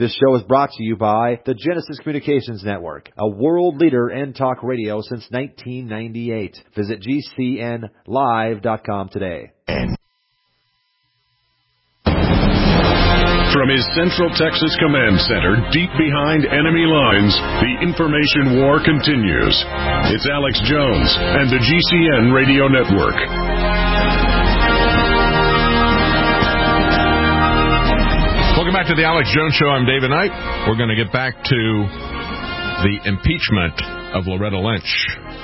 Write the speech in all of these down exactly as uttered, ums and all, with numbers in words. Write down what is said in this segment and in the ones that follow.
This show is brought to you by the Genesis Communications Network, a world leader in talk radio since nineteen ninety-eight. Visit G C N live dot com today. From his Central Texas Command Center, deep behind enemy lines, the information war continues. It's Alex Jones and the G C N Radio Network. Welcome back to the Alex Jones Show. I'm David Knight. We're going to get back to the impeachment of Loretta Lynch.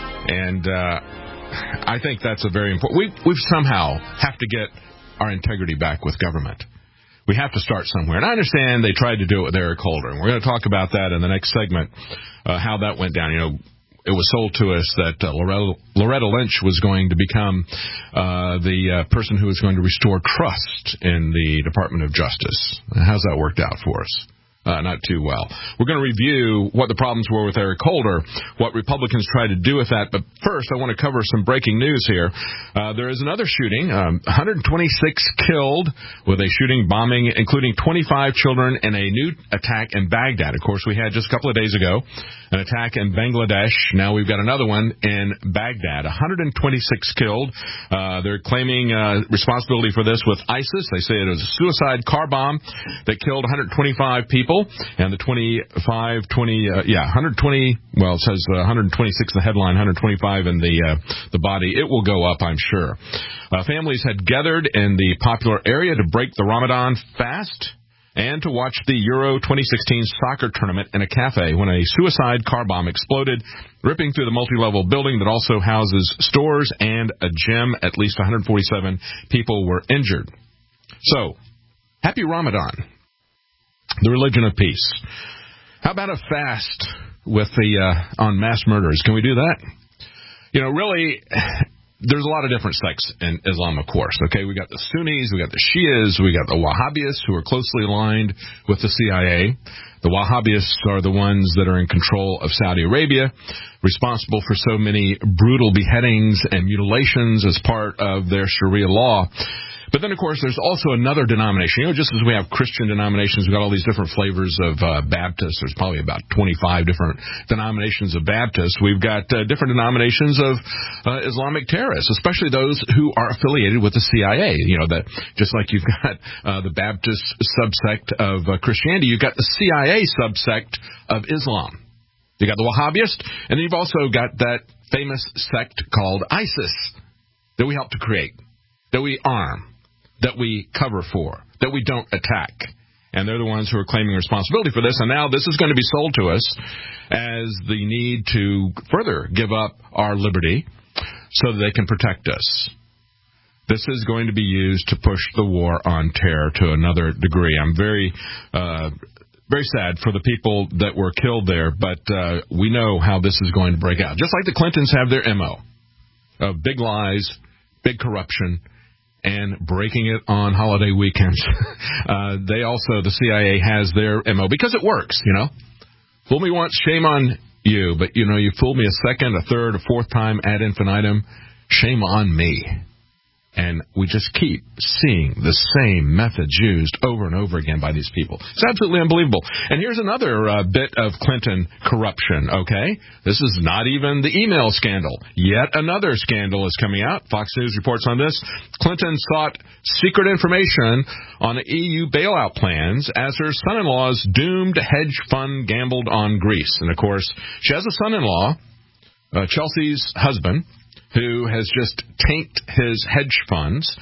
And uh, I think that's a very important... We we somehow have to get our integrity back with government. We have to start somewhere. And I understand they tried to do it with Eric Holder. And we're going to talk about that in the next segment, uh, how that went down. You know, it was sold to us that uh, Loretta, Loretta Lynch was going to become uh, the uh, person who was going to restore trust in the Department of Justice. How's that worked out for us? Uh, not too well. We're going to review what the problems were with Eric Holder, what Republicans tried to do with that. But first, I want to cover some breaking news here. Uh, there is another shooting, um, one hundred twenty-six killed with a shooting bombing, including twenty-five children in a new attack in Baghdad. Of course, we had just a couple of days ago an attack in Bangladesh. Now we've got another one in Baghdad. one hundred twenty-six killed. Uh, they're claiming uh, responsibility for this with ISIS. They say it was a suicide car bomb that killed one hundred twenty-five people. And the twenty-five, twenty, uh, yeah, one hundred twenty, well, it says uh, one hundred twenty-six in the headline, one hundred twenty-five in the uh, the body. It will go up, I'm sure. Uh, families had gathered in the popular area to break the Ramadan fast and to watch the Euro twenty sixteen soccer tournament in a cafe when a suicide car bomb exploded, ripping through the multi-level building that also houses stores and a gym. At least one hundred forty-seven people were injured. So, happy Ramadan. The religion of peace. How about a fast with the uh, on mass murders? Can we do that? You know, really, there's a lot of different sects in Islam, of course. Okay, we got the Sunnis, we got the Shias, we got the Wahhabists, who are closely aligned with the C I A. The Wahhabists are the ones that are in control of Saudi Arabia, responsible for so many brutal beheadings and mutilations as part of their Sharia law. But then, of course, there's also another denomination. You know, just as we have Christian denominations, we've got all these different flavors of uh, Baptists. There's probably about twenty-five different denominations of Baptists. We've got uh, different denominations of uh, Islamic terrorists, especially those who are affiliated with the C I A. You know, that just like you've got uh, the Baptist subsect of uh, Christianity, you've got the C I A subsect of Islam. You got the Wahhabists, and then you've also got that famous sect called ISIS that we helped to create, that we arm, that we cover for, that we don't attack. And they're the ones who are claiming responsibility for this. And now this is going to be sold to us as the need to further give up our liberty so that they can protect us. This is going to be used to push the war on terror to another degree. I'm very, uh, very sad for the people that were killed there, but uh, we know how this is going to break out. Just like the Clintons have their M O of big lies, big corruption, and breaking it on holiday weekends. uh, they also, the C I A has their M O, because it works, you know. Fool me once, shame on you. But, you know, you fooled me a second, a third, a fourth time ad infinitum, shame on me. And we just keep seeing the same methods used over and over again by these people. It's absolutely unbelievable. And here's another uh, bit of Clinton corruption, okay? This is not even the email scandal. Yet another scandal is coming out. Fox News reports on this. Clinton sought secret information on E U bailout plans as her son-in-law's doomed hedge fund gambled on Greece. And, of course, she has a son-in-law, uh, Chelsea's husband, who has just tanked his hedge funds.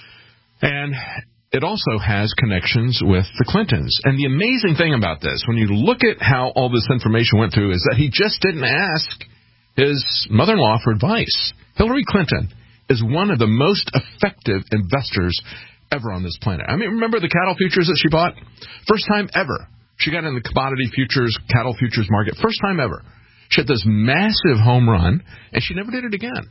And it also has connections with the Clintons. And the amazing thing about this, when you look at how all this information went through, is that he just didn't ask his mother-in-law for advice. Hillary Clinton is one of the most effective investors ever on this planet. I mean, remember the cattle futures that she bought? First time ever. She got in the commodity futures, cattle futures market. First time ever. She had this massive home run, and she never did it again.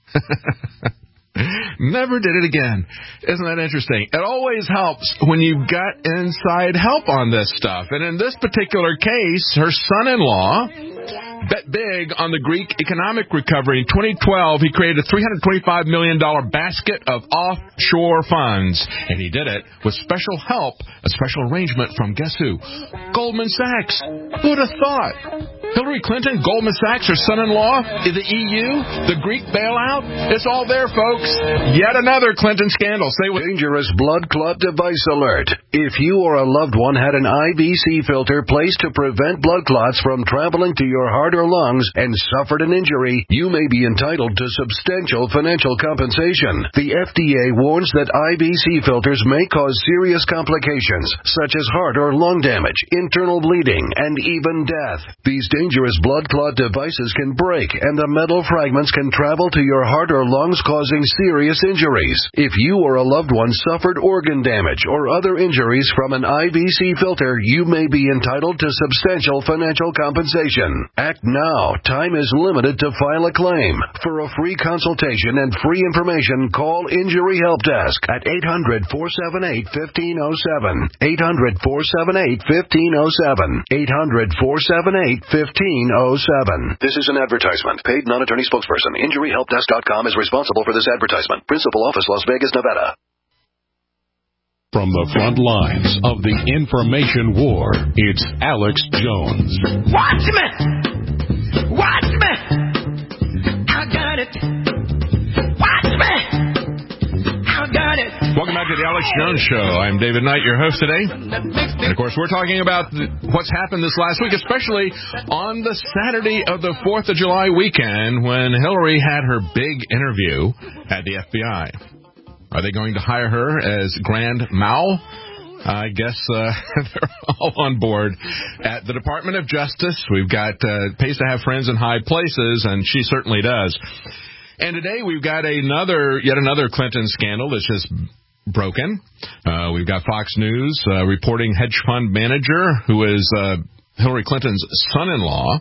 Never did it again. Isn't that interesting? It always helps when you've got inside help on this stuff. And in this particular case, her son-in-law, bet big on the Greek economic recovery. In twenty twelve, he created a three hundred twenty-five million dollars basket of offshore funds, and he did it with special help, a special arrangement from, guess who? Goldman Sachs. Who would have thought? Hillary Clinton, Goldman Sachs, her son-in-law, the E U, the Greek bailout. It's all there, folks. Yet another Clinton scandal. Say what? Dangerous blood clot device alert. If you or a loved one had an I V C filter placed to prevent blood clots from traveling to your heart or lungs and suffered an injury, you may be entitled to substantial financial compensation. The F D A warns that I V C filters may cause serious complications, such as heart or lung damage, internal bleeding, and even death. These dangerous blood clot devices can break, and the metal fragments can travel to your heart or lungs, causing serious injuries. If you or a loved one suffered organ damage or other injuries from an I V C filter, you may be entitled to substantial financial compensation. Act now. Time is limited to file a claim. For a free consultation and free information, call Injury Help Desk at eight hundred, four seven eight, one five zero seven. eight hundred, four seven eight, one five zero seven. eight hundred, four seven eight, one five zero seven. This is an advertisement. Paid non-attorney spokesperson. Injury Help Desk dot com is responsible for this advertisement. Principal office, Las Vegas, Nevada. From the front lines of the information war, it's Alex Jones. Watch me! Watch me! I got it! Watch me! I got it! Welcome back to the Alex Jones Show. I'm David Knight, your host today. And, of course, we're talking about what's happened this last week, especially on the Saturday of the fourth of July weekend when Hillary had her big interview at the F B I. Are they going to hire her as Grand Mal? I guess uh, they're all on board. At the Department of Justice, we've got uh, pays to have friends in high places, and she certainly does. And today we've got another, yet another Clinton scandal that's just broken. Uh, we've got Fox News uh, reporting hedge fund manager, who is uh, Hillary Clinton's son-in-law,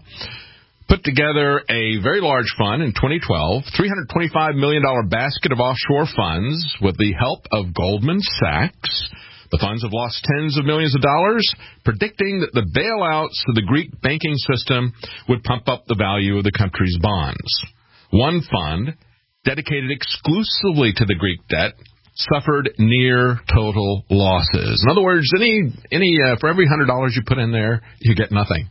put together a very large fund in twenty twelve, three hundred twenty-five million dollars basket of offshore funds with the help of Goldman Sachs. The funds have lost tens of millions of dollars, predicting that the bailouts to the Greek banking system would pump up the value of the country's bonds. One fund, dedicated exclusively to the Greek debt, suffered near total losses. In other words, any any uh, for every one hundred dollars you put in there, you get nothing.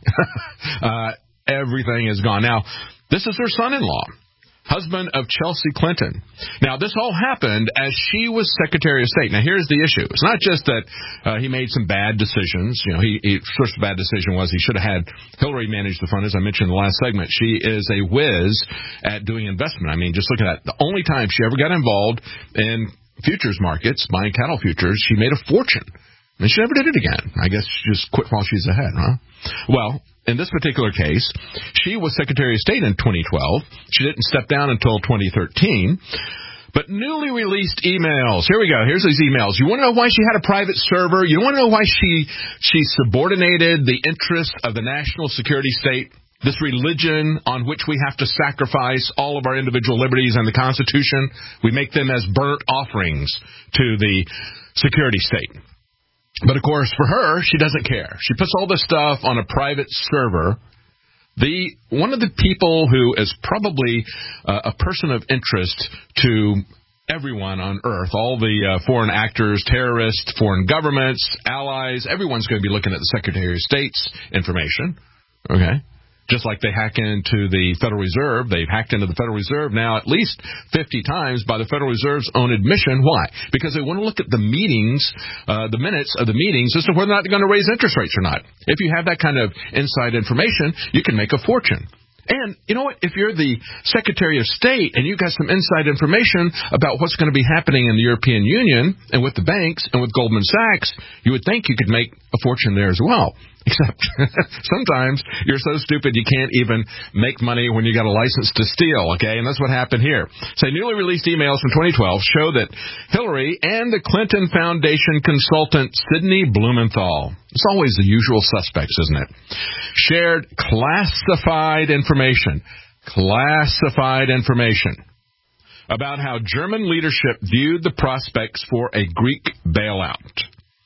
uh, everything is gone. Now, this is her son-in-law, husband of Chelsea Clinton. Now, this all happened as she was Secretary of State. Now, here's the issue. It's not just that uh, he made some bad decisions. You know, he, he first bad decision was he should have had Hillary manage the fund, as I mentioned in the last segment. She is a whiz at doing investment. I mean, just look at that. The only time she ever got involved in futures markets, buying cattle futures, she made a fortune. And she never did it again. I guess she just quit while she's ahead, huh? Well, in this particular case, she was Secretary of State in twenty twelve. She didn't step down until twenty thirteen. But newly released emails. Here we go. Here's these emails. You want to know why she had a private server? You want to know why she she subordinated the interests of the national security state, this religion on which we have to sacrifice all of our individual liberties and the Constitution? We make them as burnt offerings to the security state. But, of course, for her, she doesn't care. She puts all this stuff on a private server. The one of the people who is probably uh, a person of interest to everyone on Earth, all the uh, foreign actors, terrorists, foreign governments, allies, everyone's going to be looking at the Secretary of State's information, okay? Just like they hack into the Federal Reserve. They've hacked into the Federal Reserve now at least fifty times by the Federal Reserve's own admission. Why? Because they want to look at the meetings, uh, the minutes of the meetings as to whether or not they're going to raise interest rates or not. If you have that kind of inside information, you can make a fortune. And you know what? If you're the Secretary of State and you got some inside information about what's going to be happening in the European Union and with the banks and with Goldman Sachs, you would think you could make a fortune there as well. Except sometimes you're so stupid you can't even make money when you got a license to steal, okay? And that's what happened here. So newly released emails from twenty twelve show that Hillary and the Clinton Foundation consultant Sidney Blumenthal, it's always the usual suspects, isn't it, shared classified information, classified information about how German leadership viewed the prospects for a Greek bailout.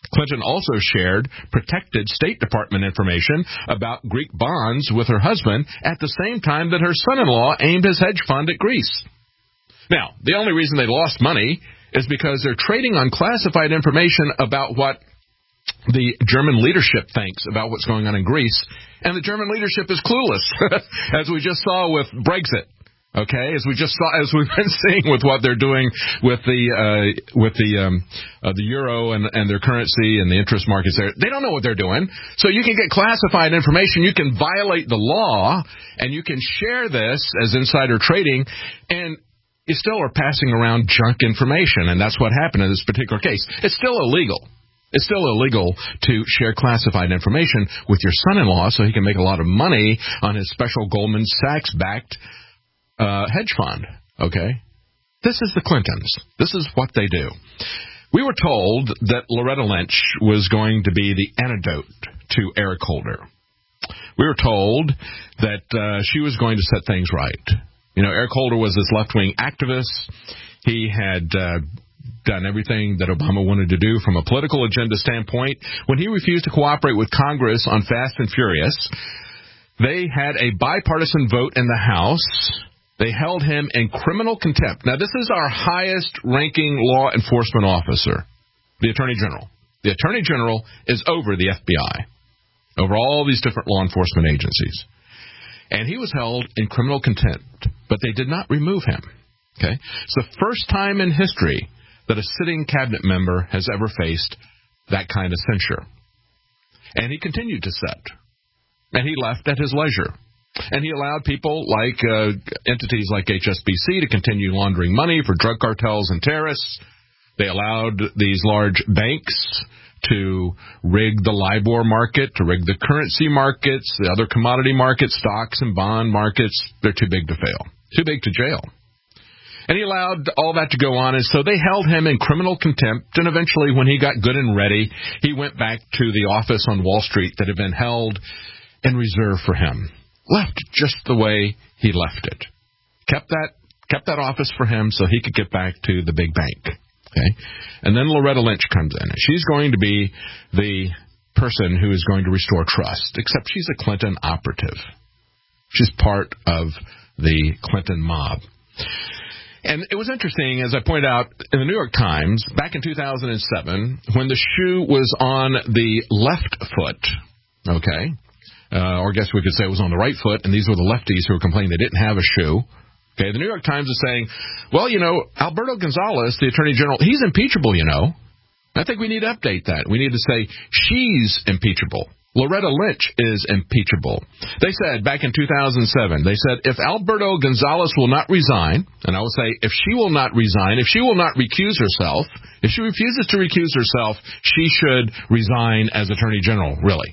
Clinton also shared protected State Department information about Greek bonds with her husband at the same time that her son-in-law aimed his hedge fund at Greece. Now, the only reason they lost money is because they're trading on classified information about what the German leadership thinks about what's going on in Greece, and the German leadership is clueless, as we just saw with Brexit. Okay, as we just saw, as we've been seeing with what they're doing with the uh, with the um, uh, the euro and, and their currency and the interest markets there, they don't know what they're doing. So you can get classified information, you can violate the law, and you can share this as insider trading, and you still are passing around junk information, and that's what happened in this particular case. It's still illegal. It's still illegal to share classified information with your son-in-law so he can make a lot of money on his special Goldman Sachs-backed Uh, hedge fund, okay? This is the Clintons. This is what they do. We were told that Loretta Lynch was going to be the antidote to Eric Holder. We were told that uh, she was going to set things right. You know, Eric Holder was this left-wing activist. He had uh, done everything that Obama wanted to do from a political agenda standpoint. When he refused to cooperate with Congress on Fast and Furious, they had a bipartisan vote in the House. They held him in criminal contempt. Now, this is our highest-ranking law enforcement officer, the Attorney General. The Attorney General is over the F B I, over all these different law enforcement agencies. And he was held in criminal contempt, but they did not remove him. Okay? It's the first time in history that a sitting cabinet member has ever faced that kind of censure. And he continued to sit. And he left at his leisure. And he allowed people like uh, entities like H S B C to continue laundering money for drug cartels and terrorists. They allowed these large banks to rig the LIBOR market, to rig the currency markets, the other commodity markets, stocks and bond markets. They're too big to fail, too big to jail. And he allowed all that to go on, and so they held him in criminal contempt, and eventually when he got good and ready, he went back to the office on Wall Street that had been held in reserve for him. Left just the way he left it. Kept that kept that office for him so he could get back to the big bank. Okay? And then Loretta Lynch comes in. She's going to be the person who is going to restore trust, except she's a Clinton operative. She's part of the Clinton mob. And it was interesting, as I pointed out in the New York Times, back in two thousand seven, when the shoe was on the left foot, okay, Uh, or I guess we could say it was on the right foot, and these were the lefties who were complaining they didn't have a shoe. Okay, the New York Times is saying, well, you know, Alberto Gonzales, the Attorney General, he's impeachable, you know. I think we need to update that. We need to say she's impeachable. Loretta Lynch is impeachable. They said back in two thousand seven, they said if Alberto Gonzales will not resign, and I will say if she will not resign, if she will not recuse herself, if she refuses to recuse herself, she should resign as Attorney General, really.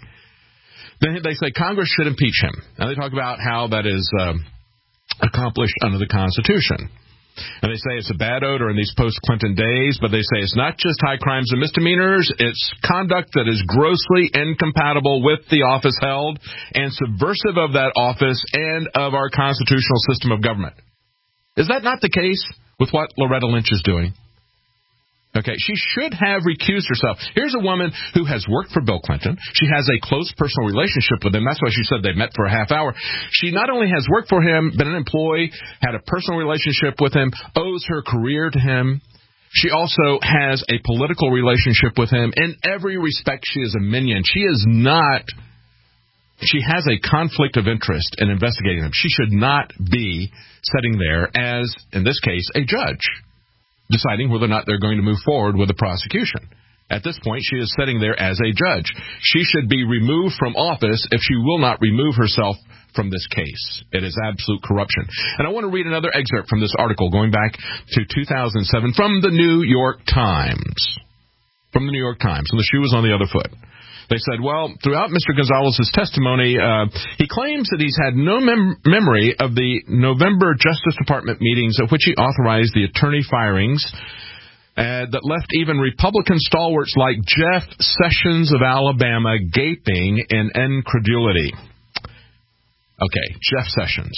Then they say Congress should impeach him. And they talk about how that is uh, accomplished under the Constitution. And they say it's a bad odor in these post-Clinton days, but they say it's not just high crimes and misdemeanors, it's conduct that is grossly incompatible with the office held and subversive of that office and of our constitutional system of government. Is that not the case with what Loretta Lynch is doing? Okay, she should have recused herself. Here's a woman who has worked for Bill Clinton. She has a close personal relationship with him. That's why she said they met for a half hour. She not only has worked for him, been an employee, had a personal relationship with him, owes her career to him. She also has a political relationship with him. In every respect, she is a minion. She is not, she has a conflict of interest in investigating him. She should not be sitting there as, in this case, a judge, deciding whether or not they're going to move forward with the prosecution. At this point, she is sitting there as a judge. She should be removed from office if she will not remove herself from this case. It is absolute corruption. And I want to read another excerpt from this article going back to two thousand seven from the New York Times. From the New York Times. And the shoe was on the other foot. They said, well, throughout Mister Gonzales' testimony, uh, he claims that he's had no mem- memory of the November Justice Department meetings at which he authorized the attorney firings uh, that left even Republican stalwarts like Jeff Sessions of Alabama gaping in incredulity. Okay, Jeff Sessions.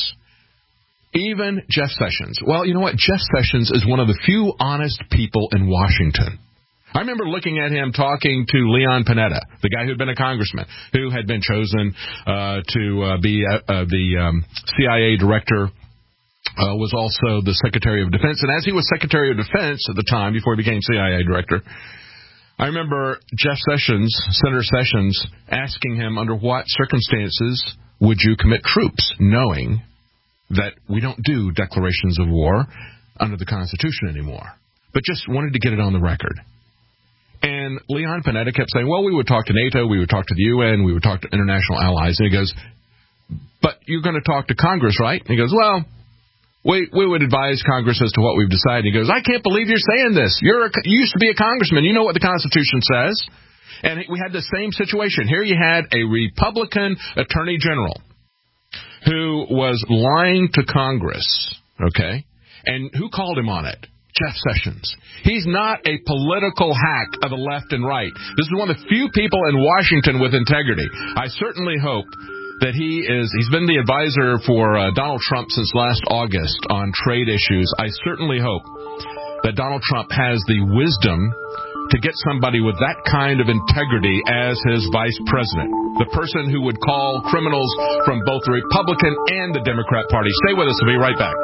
Even Jeff Sessions. Well, you know what? Jeff Sessions is one of the few honest people in Washington. I remember looking at him talking to Leon Panetta, the guy who had been a congressman, who had been chosen uh, to uh, be uh, uh, the um, C I A director, uh, was also the Secretary of Defense. And as he was Secretary of Defense at the time, before he became C I A director, I remember Jeff Sessions, Senator Sessions, asking him, under what circumstances would you commit troops, knowing that we don't do declarations of war under the Constitution anymore, but just wanted to get it on the record. And Leon Panetta kept saying, well, we would talk to NATO, we would talk to the U N, we would talk to international allies. And he goes, but you're going to talk to Congress, right? And he goes, well, we we would advise Congress as to what we've decided. He goes, I can't believe you're saying this. You're a, you used to be a congressman. You know what the Constitution says. And we had the same situation. Here you had a Republican attorney general who was lying to Congress, okay? And who called him on it? Jeff Sessions. He's not a political hack of the left and right. This is one of the few people in Washington with integrity. I certainly hope that he is, he's been the advisor for uh, Donald Trump since last August on trade issues. I certainly hope that Donald Trump has the wisdom to get somebody with that kind of integrity as his vice president, the person who would call criminals from both the Republican and the Democrat Party. Stay with us. We'll be right back.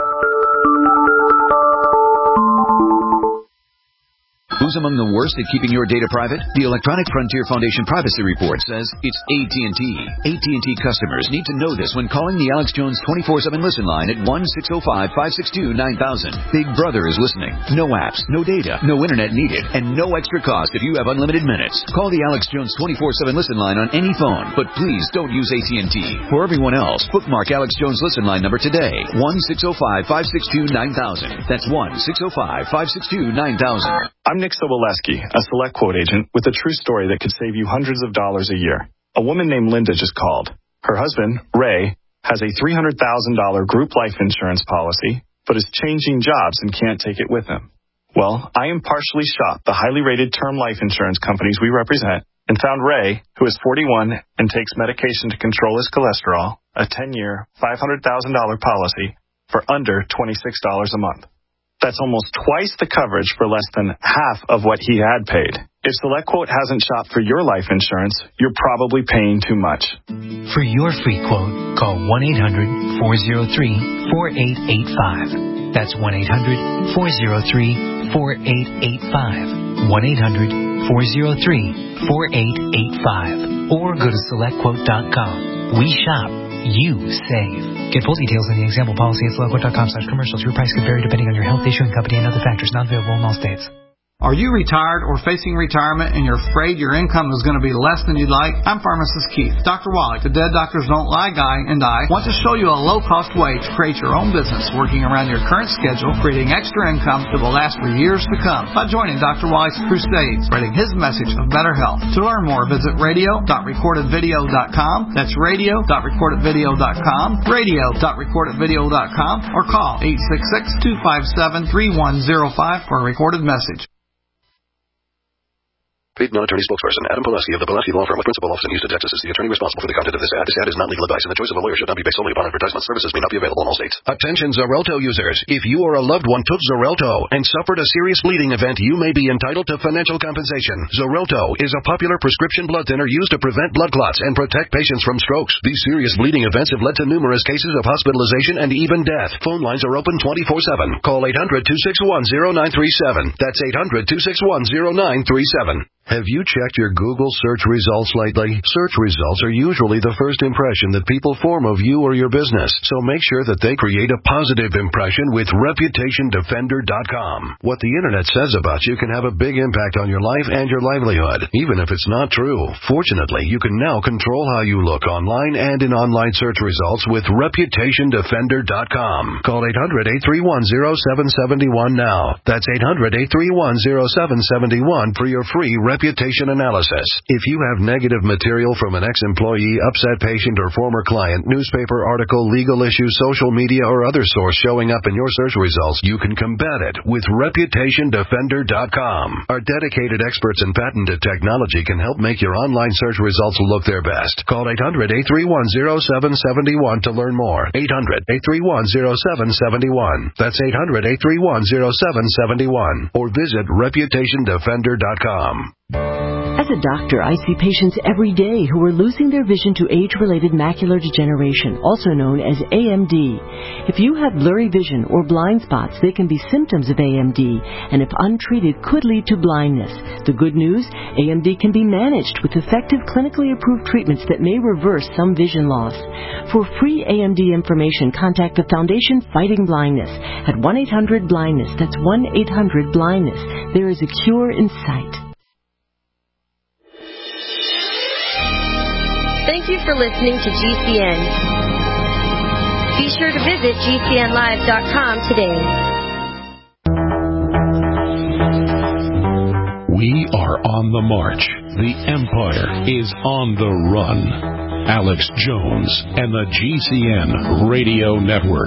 Who's among the worst at keeping your data private? The Electronic Frontier Foundation Privacy Report says it's A T and T. A T and T customers need to know this when calling the Alex Jones twenty-four seven listen line at one six zero five, five six two, nine thousand. Big Brother is listening. No apps, no data, no internet needed, and no extra cost if you have unlimited minutes. Call the Alex Jones twenty-four seven listen line on any phone, but please don't use A T and T. For everyone else, bookmark Alex Jones listen line number today. one six zero five, five six two, nine thousand. That's one six zero five, five six two, nine thousand. I'm Nick Soboleski, a Select Quote agent with a true story that could save you hundreds of dollars a year. A woman named Linda just called. Her husband, Ray, has a three hundred thousand dollars group life insurance policy, but is changing jobs and can't take it with him. Well, I impartially shopped the highly rated term life insurance companies we represent and found Ray, who is forty-one and takes medication to control his cholesterol, a ten-year, five hundred thousand dollars policy for under twenty-six dollars a month. That's almost twice the coverage for less than half of what he had paid. If SelectQuote hasn't shopped for your life insurance, you're probably paying too much. For your free quote, call one eight hundred, four oh three, four eight eight five. That's one eight hundred, four oh three, four eight eight five. one eight hundred, four oh three, four eight eight five. Or go to select quote dot com. We shop. You save. Get full details in the example policy at select quote dot com slash commercials. Your price could vary depending on your health, issuing company, and other factors not available in all states. Are you retired or facing retirement and you're afraid your income is going to be less than you'd like? I'm Pharmacist Keith. Doctor Wallach, the Dead Doctors Don't Lie guy, and I want to show you a low-cost way to create your own business working around your current schedule, creating extra income that will last for years to come by joining Doctor Wallach's crusades, spreading his message of better health. To learn more, visit radio dot recorded video dot com. That's radio dot recorded video dot com, radio dot recorded video dot com, or call eight six six, two five seven, three one zero five for a recorded message. Paid non-attorney spokesperson Adam Pulaski of the Pulaski Law Firm with principal office in Houston, Texas is the attorney responsible for the content of this ad. This ad is not legal advice, and the choice of a lawyer should not be based solely upon advertisement. Services may not be available in all states. Attention Xarelto users. If you or a loved one took Xarelto and suffered a serious bleeding event, you may be entitled to financial compensation. Xarelto is a popular prescription blood thinner used to prevent blood clots and protect patients from strokes. These serious bleeding events have led to numerous cases of hospitalization and even death. Phone lines are open twenty-four seven. Call eight hundred, two six one, zero nine three seven. That's eight hundred, two six one, zero nine three seven. Have you checked your Google search results lately? Search results are usually the first impression that people form of you or your business, so make sure that they create a positive impression with reputation defender dot com. What the internet says about you can have a big impact on your life and your livelihood, even if it's not true. Fortunately, you can now control how you look online and in online search results with reputation defender dot com. Call eight hundred, eight three one, zero seven seven one now. That's eight hundred, eight three one, zero seven seven one for your free Reputation reputation analysis. If you have negative material from an ex-employee, upset patient, or former client, newspaper article, legal issue, social media, or other source showing up in your search results, you can combat it with reputation defender dot com. Our dedicated experts in patented technology can help make your online search results look their best. Call eight hundred, eight three one, zero seven seven one to learn more. eight hundred, eight three one, zero seven seven one. That's eight hundred, eight three one, zero seven seven one. Or visit reputation defender dot com. As a doctor, I see patients every day who are losing their vision to age-related macular degeneration, also known as A M D. If you have blurry vision or blind spots, they can be symptoms of A M D, and if untreated, could lead to blindness. The good news, A M D can be managed with effective clinically approved treatments that may reverse some vision loss. For free A M D information, contact the Foundation Fighting Blindness at one eight hundred blindness. That's one eight hundred blindness. There is a cure in sight. Thank you for listening to G C N. Be sure to visit G C N live dot com today. We are on the march. The Empire is on the run. Alex Jones and the G C N Radio Network.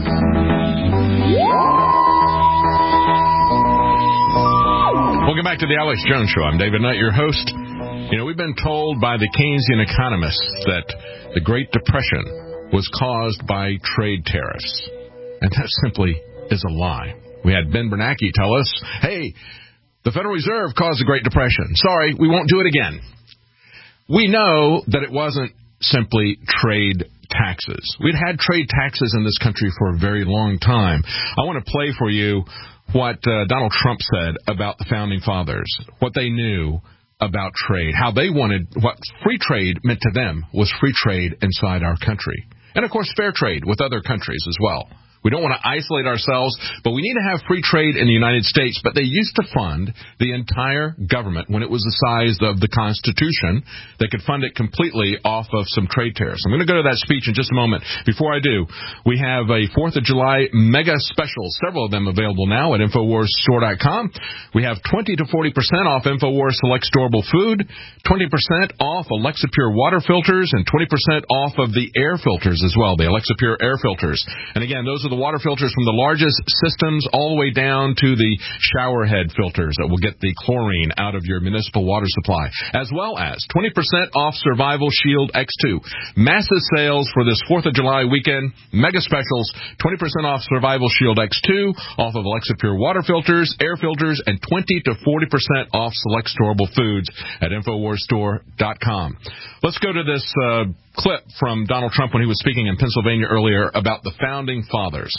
Welcome back to the Alex Jones Show. I'm David Knight, your host. You know, we've been told by the Keynesian economists that the Great Depression was caused by trade tariffs. And that simply is a lie. We had Ben Bernanke tell us, hey, the Federal Reserve caused the Great Depression. Sorry, we won't do it again. We know that it wasn't simply trade taxes. We'd had trade taxes in this country for a very long time. I want to play for you what uh, Donald Trump said about the Founding Fathers, what they knew about trade, how they wanted, what free trade meant to them was free trade inside our country. And, of course, fair trade with other countries as well. We don't want to isolate ourselves, but we need to have free trade in the United States. But they used to fund the entire government when it was the size of the Constitution. They could fund it completely off of some trade tariffs. I'm going to go to that speech in just a moment. Before I do, we have a fourth of July mega special, several of them available now at Infowars Store dot com. We have twenty to forty percent off Infowars Select Storable Food, twenty percent off Alexa Pure water filters, and twenty percent off of the air filters as well, the Alexa Pure air filters. And again, those are the water filters from the largest systems all the way down to the shower head filters that will get the chlorine out of your municipal water supply, as well as twenty percent off Survival Shield X two. Massive sales for this fourth of July weekend. Mega specials, twenty percent off Survival Shield X two, off of Alexa Pure water filters, air filters, and twenty to forty percent off select storable foods at Infowars Store dot com. Let's go to this uh, clip from Donald Trump when he was speaking in Pennsylvania earlier about the Founding Fathers.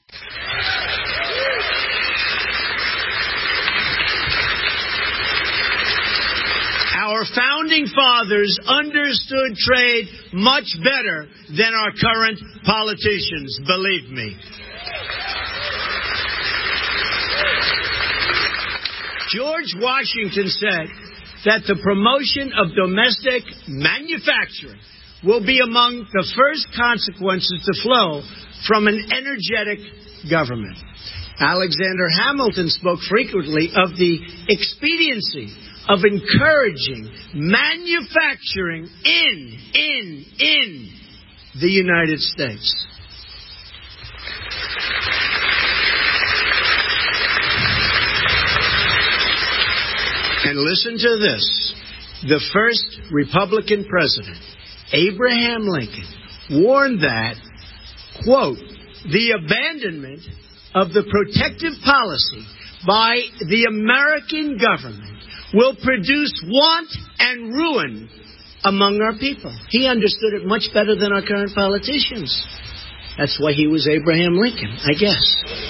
Our Founding Fathers understood trade much better than our current politicians, believe me. George Washington said that the promotion of domestic manufacturing will be among the first consequences to flow from an energetic government. Alexander Hamilton spoke frequently of the expediency of encouraging manufacturing in, in, in the United States. And listen to this. The first Republican president, Abraham Lincoln, warned that, quote, the abandonment of the protective policy by the American government will produce want and ruin among our people. He understood it much better than our current politicians. That's why he was Abraham Lincoln, I guess.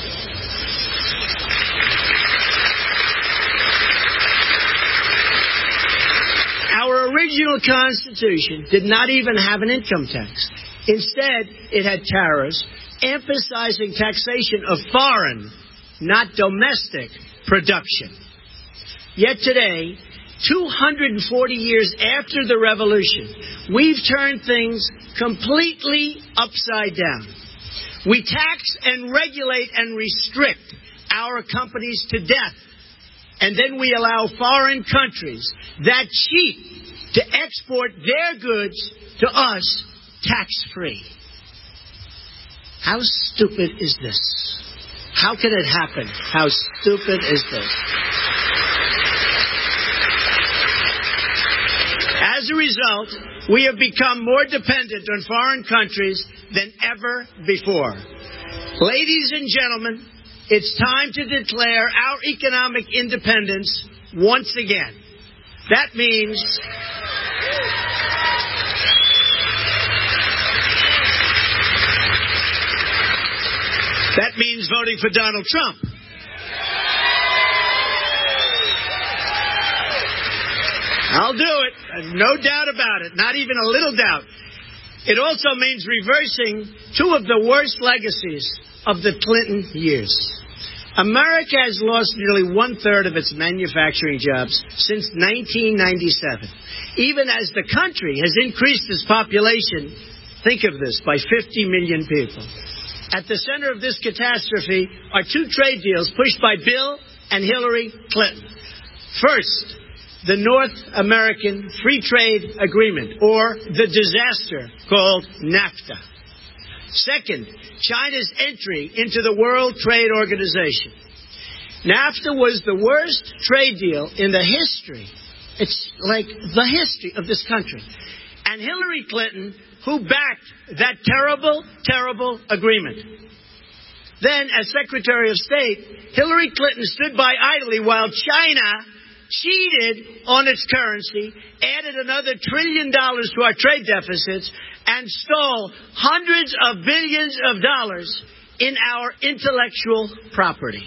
Our original Constitution did not even have an income tax. Instead, it had tariffs emphasizing taxation of foreign, not domestic, production. Yet today, two hundred forty years after the Revolution, we've turned things completely upside down. We tax and regulate and restrict our companies to death and then we allow foreign countries that cheat to export their goods to us tax-free. How stupid is this? How can it happen? How stupid is this? As a result, we have become more dependent on foreign countries than ever before. Ladies and gentlemen, it's time to declare our economic independence once again. That means that means voting for Donald Trump. I'll do it. No doubt about it. Not even a little doubt. It also means reversing two of the worst legacies of the Clinton years. America has lost nearly one-third of its manufacturing jobs since nineteen ninety-seven. Even as the country has increased its population, think of this, by fifty million people. At the center of this catastrophe are two trade deals pushed by Bill and Hillary Clinton. First, the North American Free Trade Agreement, or the disaster called NAFTA. Second, China's entry into the World Trade Organization. NAFTA was the worst trade deal in the history. It's like the history of this country. And Hillary Clinton, who backed that terrible, terrible agreement. Then, as Secretary of State, Hillary Clinton stood by idly while China cheated on its currency, added another trillion dollars to our trade deficits, and stole hundreds of billions of dollars in our intellectual property.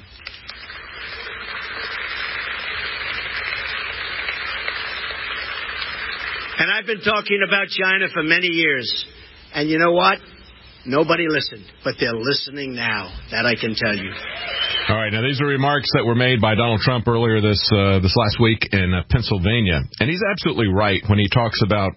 And I've been talking about China for many years. And you know what? Nobody listened. But they're listening now. That I can tell you. All right. Now, these are remarks that were made by Donald Trump earlier this uh, this last week in uh, Pennsylvania. And he's absolutely right when he talks about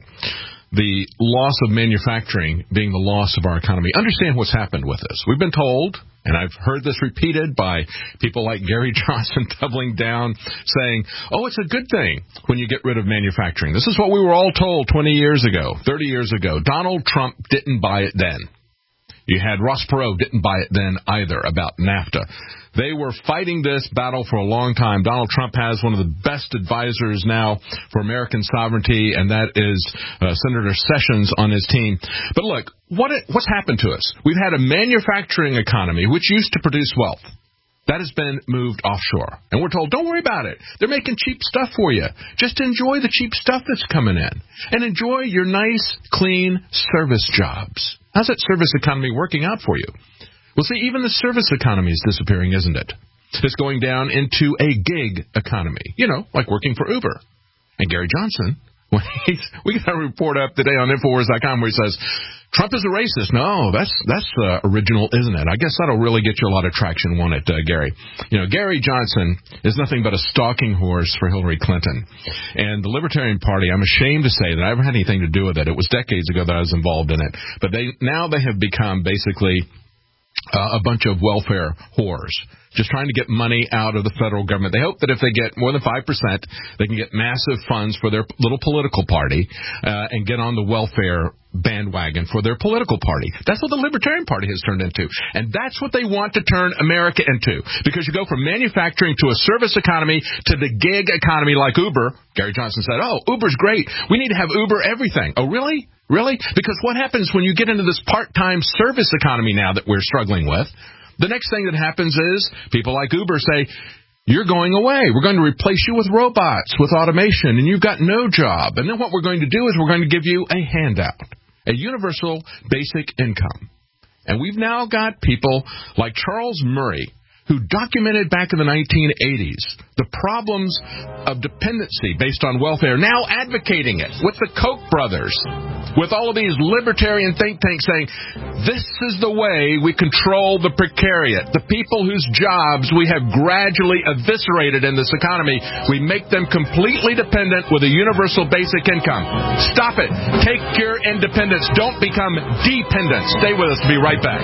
the loss of manufacturing being the loss of our economy. Understand what's happened with this. We've been told, and I've heard this repeated by people like Gary Johnson doubling down, saying, oh, it's a good thing when you get rid of manufacturing. This is what we were all told twenty years ago, thirty years ago. Donald Trump didn't buy it then. You had Ross Perot didn't buy it then either about NAFTA. They were fighting this battle for a long time. Donald Trump has one of the best advisors now for American sovereignty, and that is uh, Senator Sessions on his team. But look, what it, what's happened to us? We've had a manufacturing economy which used to produce wealth. That has been moved offshore. And we're told, don't worry about it. They're making cheap stuff for you. Just enjoy the cheap stuff that's coming in. And enjoy your nice, clean service jobs. How's that service economy working out for you? Well, see, even the service economy is disappearing, isn't it? It's going down into a gig economy. You know, like working for Uber. And Gary Johnson, when he's, we got a report up today on Infowars dot com where he says, Trump is a racist. No, that's that's uh, original, isn't it? I guess that'll really get you a lot of traction, won't it, uh, Gary? You know, Gary Johnson is nothing but a stalking horse for Hillary Clinton. And the Libertarian Party, I'm ashamed to say that I haven't had anything to do with it. It was decades ago that I was involved in it. But they now they have become basically uh, a bunch of welfare whores, just trying to get money out of the federal government. They hope that if they get more than five percent, they can get massive funds for their little political party uh, and get on the welfare bandwagon for their political party. That's what the Libertarian Party has turned into. And that's what they want to turn America into. Because you go from manufacturing to a service economy to the gig economy like Uber. Gary Johnson said, oh, Uber's great. We need to have Uber everything. Oh, really? Really? Because what happens when you get into this part-time service economy now that we're struggling with? The next thing that happens is people like Uber say, you're going away. We're going to replace you with robots, with automation, and you've got no job. And then what we're going to do is we're going to give you a handout, a universal basic income. And we've now got people like Charles Murray, who documented back in the nineteen eighties the problems of dependency based on welfare, now advocating it with the Koch brothers, with all of these libertarian think tanks saying, this is the way we control the precariat, the people whose jobs we have gradually eviscerated in this economy. We make them completely dependent with a universal basic income. Stop it. Take your independence. Don't become dependent. Stay with us. Be right back.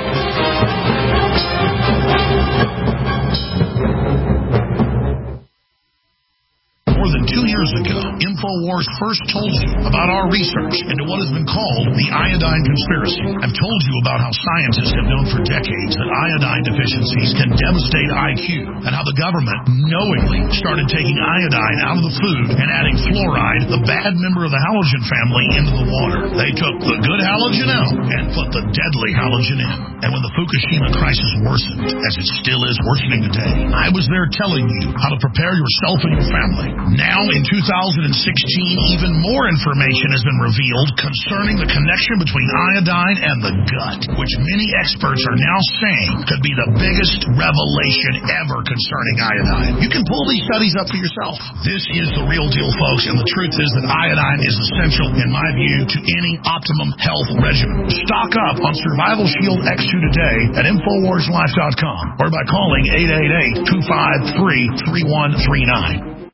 More than two years ago, InfoWars first told you about our research into what has been called the iodine conspiracy. I've told you about how scientists have known for decades that iodine deficiencies can devastate I Q, and how the government knowingly started taking iodine out of the food and adding fluoride, the bad member of the halogen family, into the water. They took the good halogen out and put the deadly halogen in. And when the Fukushima crisis worsened, as it still is worsening today, I was there telling you how to prepare yourself and your family. Now, in two thousand sixteen, even more information has been revealed concerning the connection between iodine and the gut, which many experts are now saying could be the biggest revelation ever concerning iodine. You can pull these studies up for yourself. This is the real deal, folks, and the truth is that iodine is essential, in my view, to any optimum health regimen. Stock up on Survival Shield X two today at Infowars Life dot com or by calling eight eight eight, two five three, three one three nine.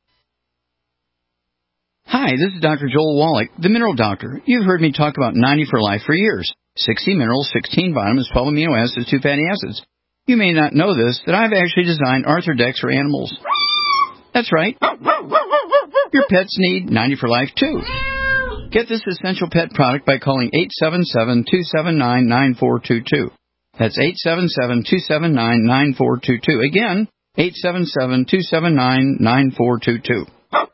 Hi, this is Doctor Joel Wallach, the Mineral Doctor. You've heard me talk about ninety for Life for years. sixty minerals, sixteen vitamins, twelve amino acids, two fatty acids. You may not know this, that I've actually designed Arthrodex for animals. That's right. Your pets need ninety for Life, too. Get this essential pet product by calling eight seven seven, two seven nine, nine four two two. That's eight seven seven, two seven nine, nine four two two. Again, eight seven seven, two seven nine, nine four two two.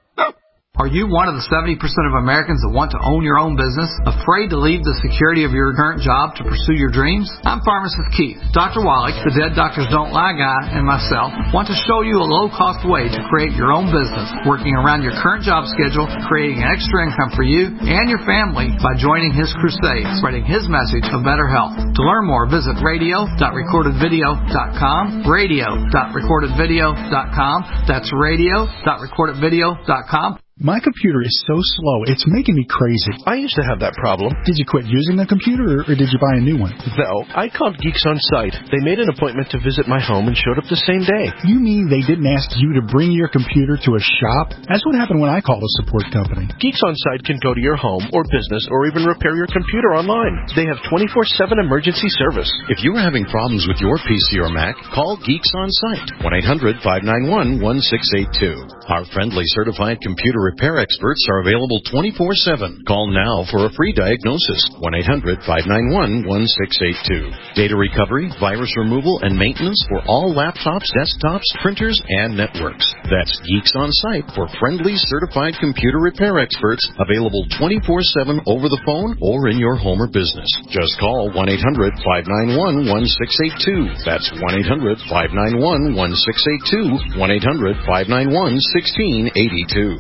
Are you one of the seventy percent of Americans that want to own your own business, afraid to leave the security of your current job to pursue your dreams? I'm Pharmacist Keith. Doctor Wallach, the Dead Doctors Don't Lie guy, and myself want to show you a low-cost way to create your own business, working around your current job schedule, creating an extra income for you and your family by joining his crusade, spreading his message of better health. To learn more, visit radio dot recorded video dot com, radio dot recorded video dot com. That's radio dot recorded video dot com. My computer is so slow, it's making me crazy. I used to have that problem. Did you quit using the computer, or, or did you buy a new one? No, I called Geeks On Site. They made an appointment to visit my home and showed up the same day. You mean they didn't ask you to bring your computer to a shop? That's what happened when I called a support company. Geeks On Site can go to your home or business or even repair your computer online. They have twenty-four seven emergency service. If you are having problems with your P C or Mac, call Geeks On Site, one eight hundred, five nine one, one six eight two. Our friendly certified computer repair experts are available twenty-four seven. Call now for a free diagnosis, one eight hundred, five nine one, one six eight two. Data recovery, virus removal, and maintenance for all laptops, desktops, printers, and networks. That's Geeks On Site for friendly certified computer repair experts, available twenty-four seven over the phone or in your home or business. Just call one eight hundred, five nine one, one six eight two. That's one eight hundred, five nine one, one six eight two, one eight hundred, five nine one, one six eight two.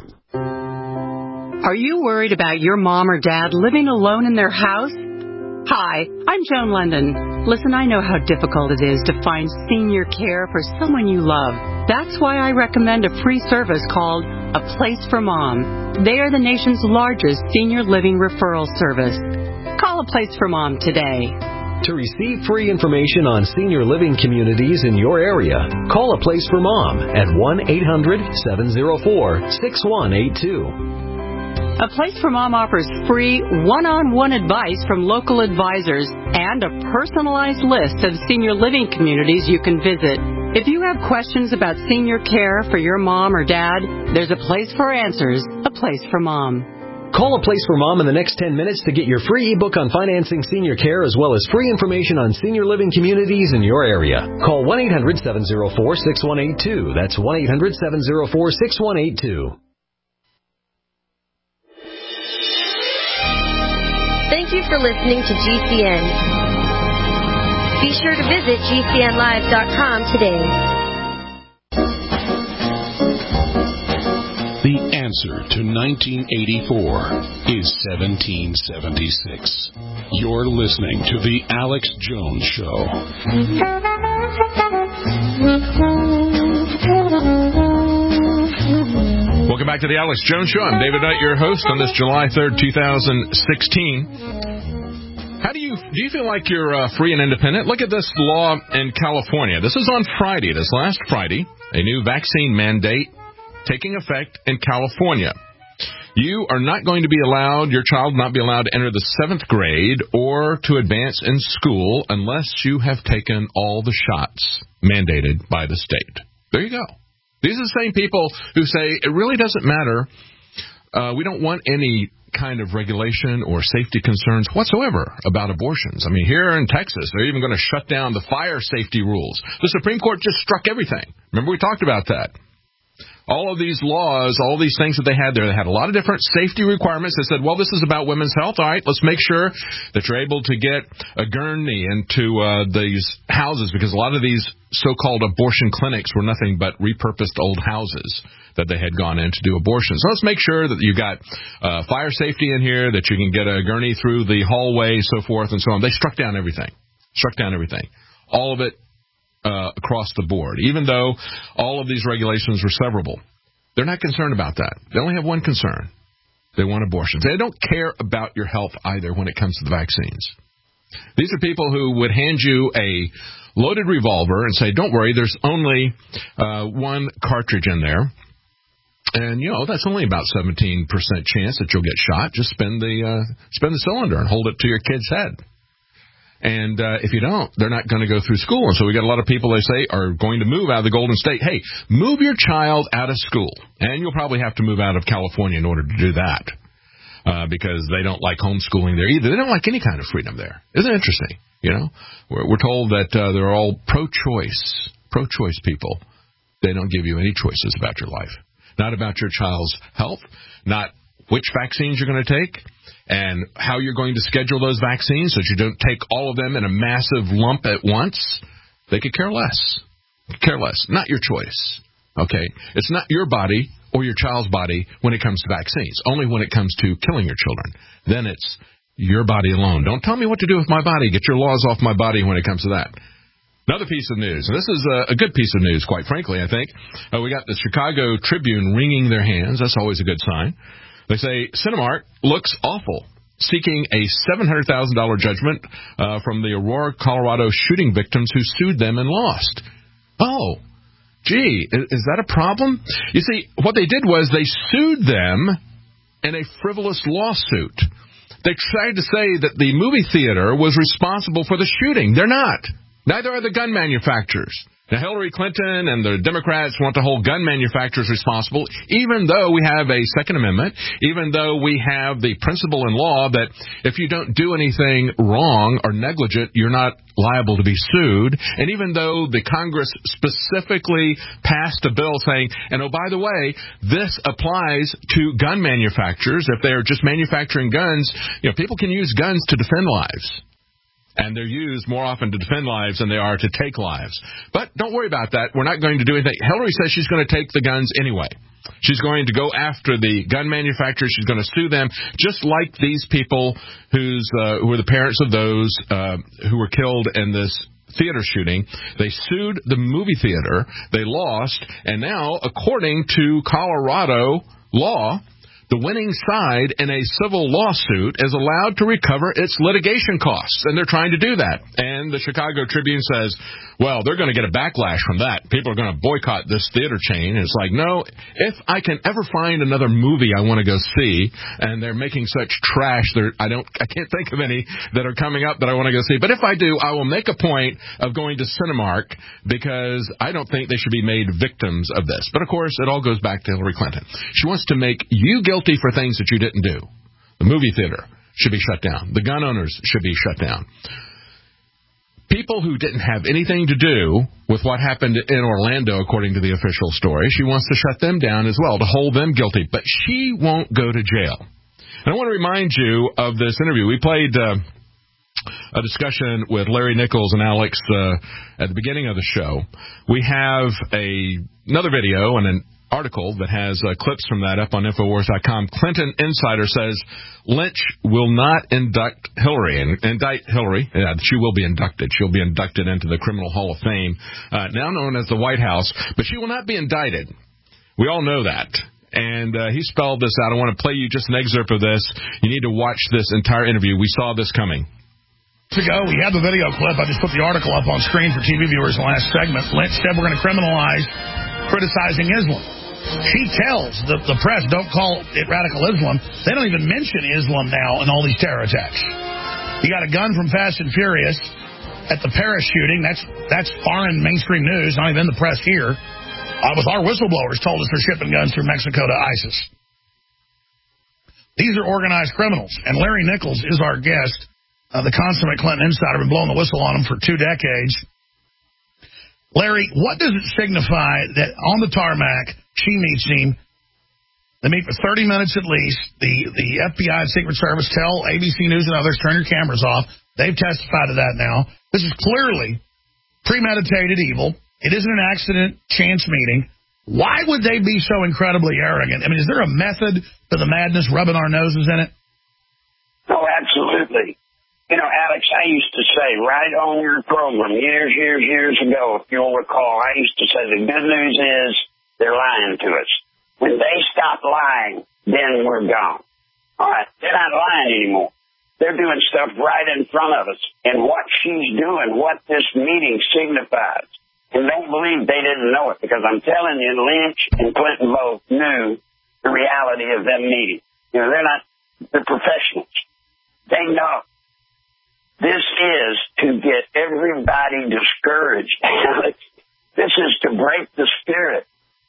Are you worried about your mom or dad living alone in their house? Hi, I'm Joan London. Listen, I know how difficult it is to find senior care for someone you love. That's why I recommend a free service called A Place for Mom. They are the nation's largest senior living referral service. Call A Place for Mom today. To receive free information on senior living communities in your area, call A Place for Mom at one eight hundred, seven oh four, six one eight two. A Place for Mom offers free one-on-one advice from local advisors and a personalized list of senior living communities you can visit. If you have questions about senior care for your mom or dad, there's a place for answers, A Place for Mom. Call A Place for Mom in the next ten minutes to get your free ebook on financing senior care as well as free information on senior living communities in your area. Call one eight hundred, seven oh four, six one eight two. That's one eight hundred, seven oh four, six one eight two. Thank you for listening to G C N. Be sure to visit G C N live dot com today. The answer to nineteen eighty-four is seventeen seventy-six. You're listening to The Alex Jones Show. Welcome back to The Alex Jones Show. I'm David Knight, your host on this July third, twenty sixteen. How do you do you feel like you're uh, free and independent? Look at this law in California. This is on Friday, this last Friday, a new vaccine mandate taking effect in California. You are not going to be allowed, your child not be allowed to enter the seventh grade or to advance in school unless you have taken all the shots mandated by the state. There you go. These are the same people who say it really doesn't matter. Uh, we don't want any kind of regulation or safety concerns whatsoever about abortions. I mean, here in Texas, they're even going to shut down the fire safety rules. The Supreme Court just struck everything. Remember, we talked about that. All of these laws, all these things that they had there, they had a lot of different safety requirements. They said, well, this is about women's health. All right, let's make sure that you're able to get a gurney into uh, these houses, because a lot of these so-called abortion clinics were nothing but repurposed old houses that they had gone in to do abortions. So let's make sure that you got uh, fire safety in here, that you can get a gurney through the hallway, so forth and so on. They struck down everything. Struck down everything. All of it uh, across the board, even though all of these regulations were severable. They're not concerned about that. They only have one concern. They want abortions. They don't care about your health either when it comes to the vaccines. These are people who would hand you a loaded revolver and say, don't worry, there's only uh, one cartridge in there. And, you know, that's only about seventeen percent chance that you'll get shot. Just spin the uh, spin the cylinder and hold it to your kid's head. And uh, if you don't, they're not going to go through school. And so we got a lot of people, they say, are going to move out of the Golden State. Hey, move your child out of school. And you'll probably have to move out of California in order to do that, uh, because they don't like homeschooling there either. They don't like any kind of freedom there. Isn't it interesting? You know, we're, we're told that uh, they're all pro-choice, pro-choice people. They don't give you any choices about your life. Not about your child's health, not which vaccines you're going to take, and how you're going to schedule those vaccines so that you don't take all of them in a massive lump at once. They could care less. Care less. Not your choice. Okay? It's not your body or your child's body when it comes to vaccines. Only when it comes to killing your children. Then it's your body alone. Don't tell me what to do with my body. Get your laws off my body when it comes to that. Another piece of news, and this is a, a good piece of news, quite frankly, I think. Uh, we got the Chicago Tribune wringing their hands. That's always a good sign. They say Cinemark looks awful, seeking a seven hundred thousand dollars judgment uh, from the Aurora, Colorado shooting victims who sued them and lost. Oh, gee, is, is that a problem? You see, what they did was they sued them in a frivolous lawsuit. They tried to say that the movie theater was responsible for the shooting. They're not. Neither are the gun manufacturers. Now, Hillary Clinton and the Democrats want to hold gun manufacturers responsible, even though we have a Second Amendment, even though we have the principle in law that if you don't do anything wrong or negligent, you're not liable to be sued. And even though the Congress specifically passed a bill saying, and oh, by the way, this applies to gun manufacturers. If they're just manufacturing guns, you know, people can use guns to defend lives. And they're used more often to defend lives than they are to take lives. But don't worry about that. We're not going to do anything. Hillary says she's going to take the guns anyway. She's going to go after the gun manufacturers. She's going to sue them, just like these people who's, uh, who are the parents of those uh, who were killed in this theater shooting. They sued the movie theater. They lost. And now, according to Colorado law, the winning side in a civil lawsuit is allowed to recover its litigation costs, and they're trying to do that. And the Chicago Tribune says, well, they're going to get a backlash from that. People are going to boycott this theater chain. And it's like, no, if I can ever find another movie I want to go see, and they're making such trash, I don't, I can't think of any that are coming up that I want to go see. But if I do, I will make a point of going to Cinemark, because I don't think they should be made victims of this. But, of course, it all goes back to Hillary Clinton. She wants to make you guilty for things that you didn't do. The movie theater should be shut down. The gun owners should be shut down. People who didn't have anything to do with what happened in Orlando, according to the official story, she wants to shut them down as well, to hold them guilty. But she won't go to jail. And I want to remind you of this interview. We played uh, a discussion with Larry Nichols and Alex uh, at the beginning of the show. We have a, another video and an article that has uh, clips from that up on Infowars dot com. Clinton Insider says Lynch will not induct Hillary and indict Hillary. Yeah, she will be inducted. She'll be inducted into the Criminal Hall of Fame, uh, now known as the White House, but she will not be indicted. We all know that. And uh, he spelled this out. I want to play you just an excerpt of this. You need to watch this entire interview. We saw this coming. Ago, we had the video clip. I just put the article up on screen for T V viewers in the last segment. Lynch said we're going to criminalize criticizing Islam. She tells the, the press, don't call it radical Islam. They don't even mention Islam now in all these terror attacks. You got a gun from Fast and Furious at the Paris shooting. That's that's foreign mainstream news, not even in the press here. uh, with our whistleblowers told us they're shipping guns through Mexico to ISIS. These are organized criminals, and Larry Nichols is our guest, uh, the consummate Clinton insider, been blowing the whistle on him for two decades. Larry, what does it signify that on the tarmac, she meets him, they meet for thirty minutes at least, the, the F B I and Secret Service tell A B C News and others, turn your cameras off. They've testified to that now. This is clearly premeditated evil. It isn't an accident, chance meeting. Why would they be so incredibly arrogant? I mean, is there a method to the madness, rubbing our noses in it? Oh, absolutely. You know, Alex, I used to say right on your program years, years, years ago, if you'll recall, I used to say the good news is they're lying to us. When they stop lying, then we're gone. All right, they're not lying anymore. They're doing stuff right in front of us. And what she's doing, what this meeting signifies, and don't believe they didn't know it, because I'm telling you, Lynch and Clinton both knew the reality of them meeting. You know, they're not, they're professionals. They know. This is to get everybody discouraged, Alex. This is to break the spirit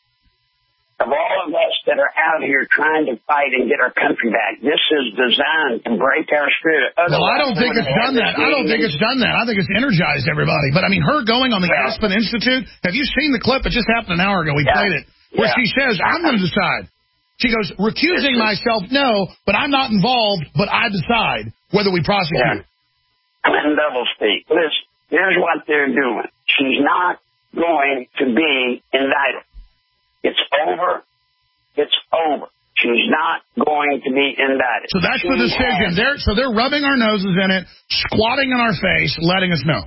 of all of us that are out here trying to fight and get our country back. This is designed to break our spirit. Otherwise, well, I don't think it's done that. I don't think it's done that. I think it's energized everybody. But, I mean, her going on the yeah. Aspen Institute, have you seen the clip? It just happened an hour ago. We yeah. played it. Where yeah. she says, I'm going to decide. She goes, recusing myself, no, but I'm not involved, but I decide whether we prosecute. Yeah. Clinton doublespeak. Listen, here's what they're doing. She's not going to be indicted. It's over. It's over. She's not going to be indicted. So that's she the decision. Has, they're, so they're rubbing our noses in it, squatting in our face, letting us know.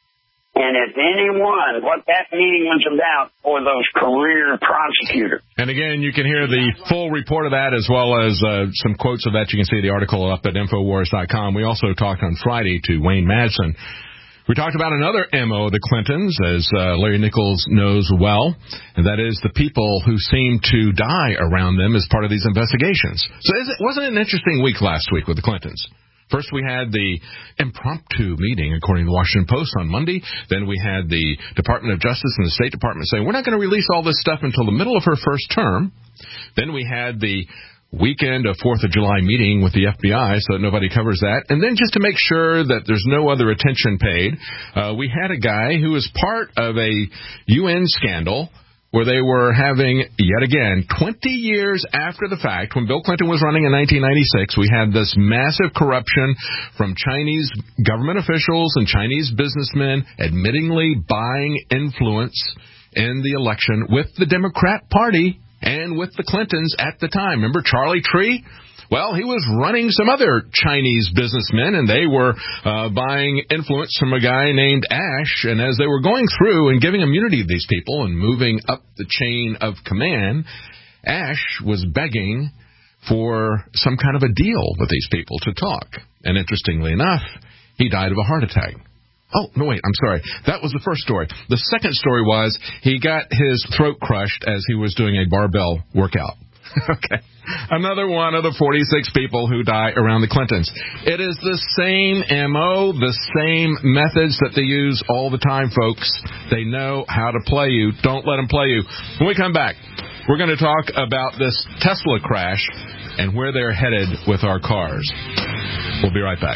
And if anyone, what that meeting was about for those career prosecutors. And again, you can hear the full report of that as well as uh, some quotes of that. You can see the article up at Infowars dot com. We also talked on Friday to Wayne Madsen. We talked about another M O of the Clintons, as uh, Larry Nichols knows well, and that is the people who seem to die around them as part of these investigations. So it wasn't it an interesting week last week with the Clintons? First, we had the impromptu meeting, according to the Washington Post, on Monday. Then we had the Department of Justice and the State Department saying, we're not going to release all this stuff until the middle of her first term. Then we had the weekend of fourth of July meeting with the F B I so that nobody covers that. And then just to make sure that there's no other attention paid, uh, we had a guy who was part of a U N scandal where they were having, yet again, twenty years after the fact, when Bill Clinton was running in nineteen ninety-six, we had this massive corruption from Chinese government officials and Chinese businessmen admittingly buying influence in the election with the Democrat Party and with the Clintons at the time. Remember Charlie Tree? Well, he was running some other Chinese businessmen, and they were uh, buying influence from a guy named Ash. And as they were going through and giving immunity to these people and moving up the chain of command, Ash was begging for some kind of a deal with these people to talk. And interestingly enough, he died of a heart attack. Oh, no, wait, I'm sorry. That was the first story. The second story was he got his throat crushed as he was doing a barbell workout. Okay. Another one of the forty-six people who die around the Clintons. It is the same M O, the same methods that they use all the time, folks. They know how to play you. Don't let them play you. When we come back, we're going to talk about this Tesla crash and where they're headed with our cars. We'll be right back.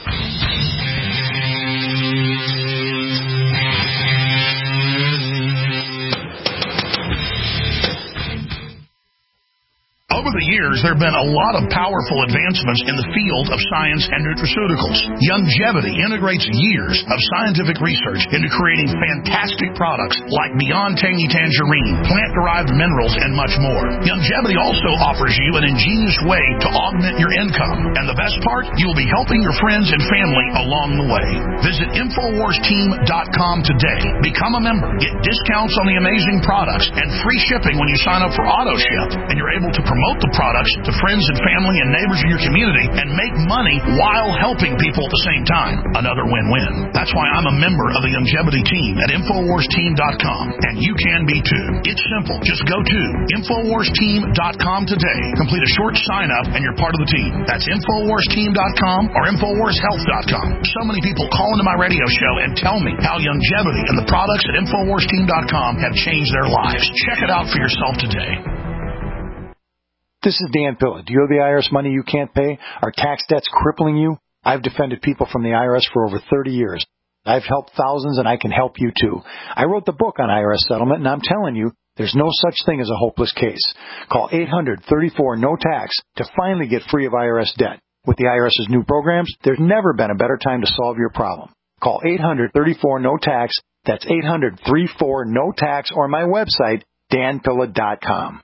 Over the years, there have been a lot of powerful advancements in the field of science and nutraceuticals. Youngevity integrates years of scientific research into creating fantastic products like Beyond Tangy Tangerine, plant-derived minerals, and much more. Youngevity also offers you an ingenious way to augment your income. And the best part, you will be helping your friends and family along the way. Visit Infowars Team dot com today. Become a member. Get discounts on the amazing products and free shipping when you sign up for AutoShip. And you're able to promote the product products to friends and family and neighbors in your community and make money while helping people at the same time. Another win-win. That's why I'm a member of the Longevity team at Infowars Team dot com, and you can be too. It's simple. Just go to Infowars Team dot com today. Complete a short sign-up, and you're part of the team. That's Infowars Team dot com or Infowars Health dot com. So many people call into my radio show and tell me how longevity and the products at Infowars Team dot com have changed their lives. Check it out for yourself today. This is Dan Pilla. Do you owe the I R S money you can't pay? Are tax debts crippling you? I've defended people from the I R S for over thirty years. I've helped thousands, and I can help you too. I wrote the book on I R S settlement, and I'm telling you, there's no such thing as a hopeless case. Call eight hundred, thirty-four, no tax to finally get free of I R S debt. With the IRS's new programs, there's never been a better time to solve your problem. Call eight hundred, thirty-four, no tax. That's eight hundred, thirty-four, no tax, or my website, Dan Pilla dot com.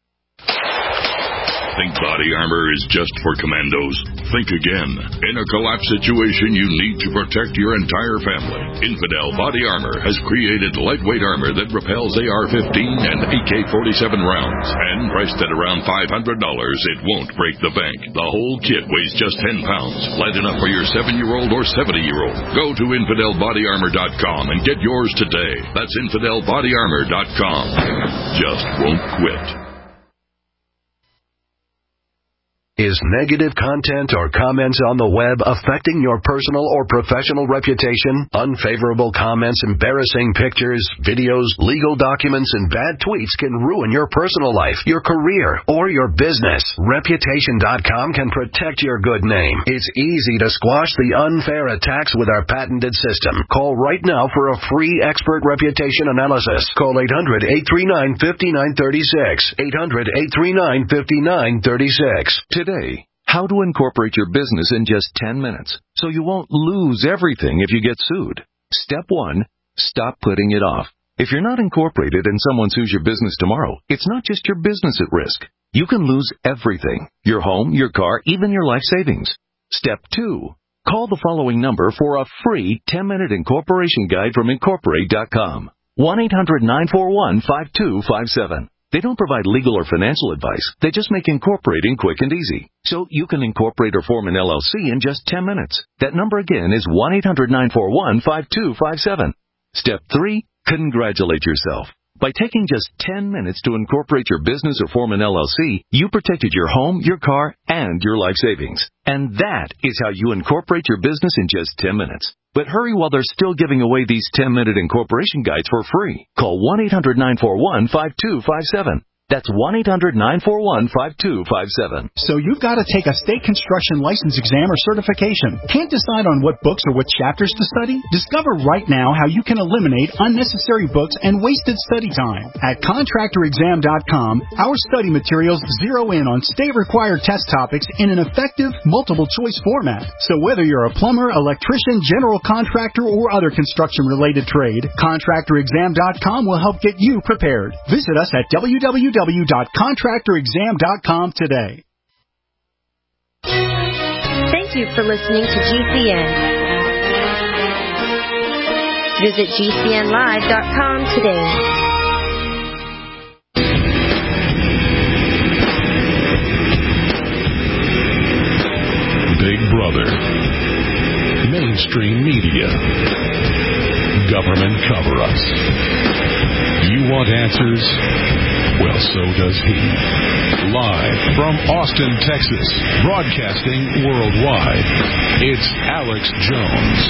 Think body armor is just for commandos? Think again. In a collapse situation, you need to protect your entire family. Infidel Body Armor has created lightweight armor that repels A R fifteen and A K forty-seven rounds. And priced at around five hundred dollars, it won't break the bank. The whole kit weighs just ten pounds. Light enough for your seven-year-old or seventy-year-old. Go to Infidel Body Armor dot com and get yours today. That's Infidel Body Armor dot com. Just won't quit. Is negative content or comments on the web affecting your personal or professional reputation? Unfavorable comments, embarrassing pictures, videos, legal documents, and bad tweets can ruin your personal life, your career, or your business. Reputation dot com can protect your good name. It's easy to squash the unfair attacks with our patented system. Call right now for a free expert reputation analysis. Call eight hundred, eight three nine, five nine three six. eight hundred, eight three nine, five nine three six. Today, how to incorporate your business in just ten minutes so you won't lose everything if you get sued. Step one, stop putting it off. If you're not incorporated and someone sues your business tomorrow, it's not just your business at risk. You can lose everything, your home, your car, even your life savings. Step two, call the following number for a free ten-minute incorporation guide from Incorporate dot com. one eight hundred, nine four one, five two five seven. They don't provide legal or financial advice. They just make incorporating quick and easy. So you can incorporate or form an L L C in just ten minutes. That number again is one eight hundred, nine four one, five two five seven. Step three, congratulate yourself. By taking just ten minutes to incorporate your business or form an L L C, you protected your home, your car, and your life savings. And that is how you incorporate your business in just ten minutes. But hurry while they're still giving away these ten-minute incorporation guides for free. Call one eight hundred, nine four one, five two five seven. That's one eight hundred, nine four one, five two five seven. So you've got to take a state construction license exam or certification. Can't decide on what books or what chapters to study? Discover right now how you can eliminate unnecessary books and wasted study time. At contractor exam dot com, our study materials zero in on state-required test topics in an effective, multiple-choice format. So whether you're a plumber, electrician, general contractor, or other construction-related trade, contractor exam dot com will help get you prepared. Visit us at w w w dot contractor exam dot com today. Thank you for listening to G C N. Visit G C N live dot com today. Big Brother, mainstream media, government cover-ups. You want answers? Well, so does he. Live from Austin, Texas, broadcasting worldwide, it's Alex Jones.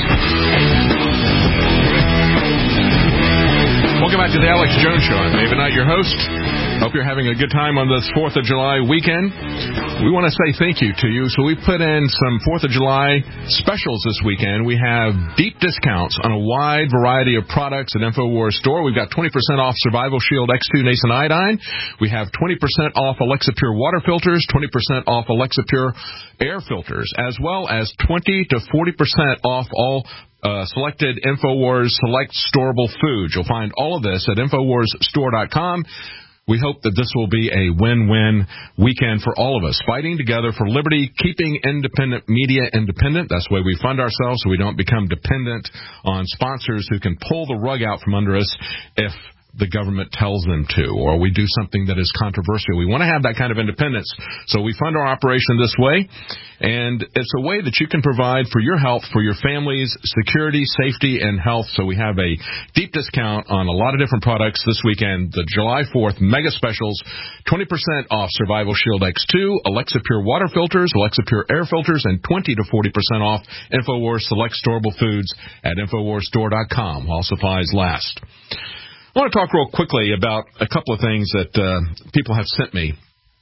Welcome back to the Alex Jones Show. I'm David Knight, your host. Hope you're having a good time on this fourth of July weekend. We want to say thank you to you, so we put in some fourth of July specials this weekend. We have deep discounts on a wide variety of products at InfoWars Store. We've got twenty percent off Survival Shield X two Nascent Iodine. We have twenty percent off Alexa Pure water filters, twenty percent off Alexa Pure air filters, as well as twenty to forty percent off all Uh, selected InfoWars Select Storable Foods. You'll find all of this at Infowars Store dot com. We hope that this will be a win-win weekend for all of us, fighting together for liberty, keeping independent media independent. That's the way we fund ourselves, so we don't become dependent on sponsors who can pull the rug out from under us if the government tells them to, or we do something that is controversial. We want to have that kind of independence, so we fund our operation this way, and it's a way that you can provide for your health, for your family's security, safety, and health. So we have a deep discount on a lot of different products this weekend. The July fourth mega specials, twenty percent off Survival Shield X two, Alexa Pure water filters, Alexa Pure air filters, and twenty to forty percent off InfoWars Select Storable Foods at Infowars Store dot com while supplies last. I want to talk real quickly about a couple of things that uh, people have sent me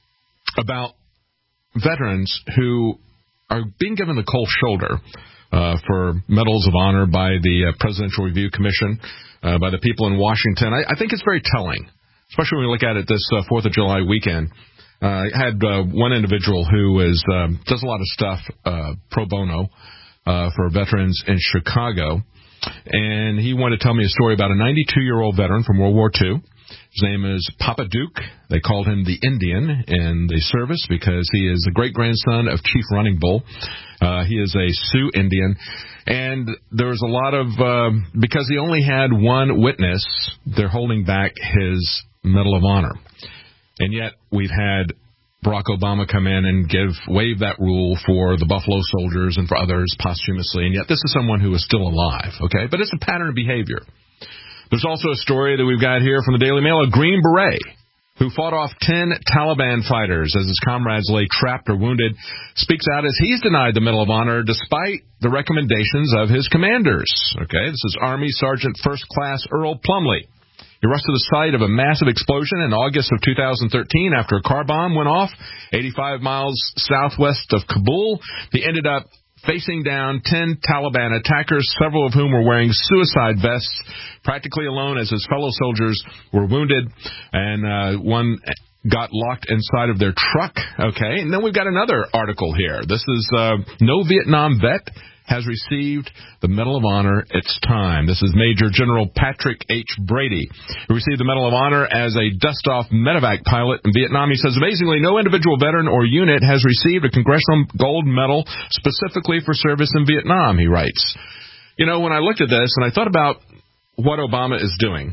about veterans who are being given the cold shoulder uh, for Medals of Honor by the uh, Presidential Review Commission, uh, by the people in Washington. I, I think it's very telling, especially when we look at it this uh, fourth of July weekend. Uh, I had uh, one individual who is um, does a lot of stuff uh, pro bono uh, for veterans in Chicago. And he wanted to tell me a story about a ninety-two-year-old veteran from World War Two. His name is Papa Duke. They called him the Indian in the service because he is the great-grandson of Chief Running Bull. Uh, he is a Sioux Indian. And there was a lot of, uh, because he only had one witness, they're holding back his Medal of Honor. And yet we've had Barack Obama come in and give waive that rule for the Buffalo Soldiers and for others posthumously, and yet this is someone who is still alive, okay? But it's a pattern of behavior. There's also a story that we've got here from the Daily Mail, a Green Beret who fought off ten Taliban fighters as his comrades lay trapped or wounded, speaks out as he's denied the Medal of Honor despite the recommendations of his commanders, okay? This is Army Sergeant First Class Earl Plumley. He rushed to the site of a massive explosion in August of two thousand thirteen after a car bomb went off eighty-five miles southwest of Kabul. He ended up facing down ten Taliban attackers, several of whom were wearing suicide vests, practically alone as his fellow soldiers were wounded, and uh, one got locked inside of their truck. Okay, and then we've got another article here. This is uh, no Vietnam vet has received the Medal of Honor. It's time. This is Major General Patrick H. Brady, who received the Medal of Honor as a dust-off medevac pilot in Vietnam. He says, amazingly, no individual veteran or unit has received a Congressional Gold Medal specifically for service in Vietnam, he writes. You know, when I looked at this and I thought about what Obama is doing,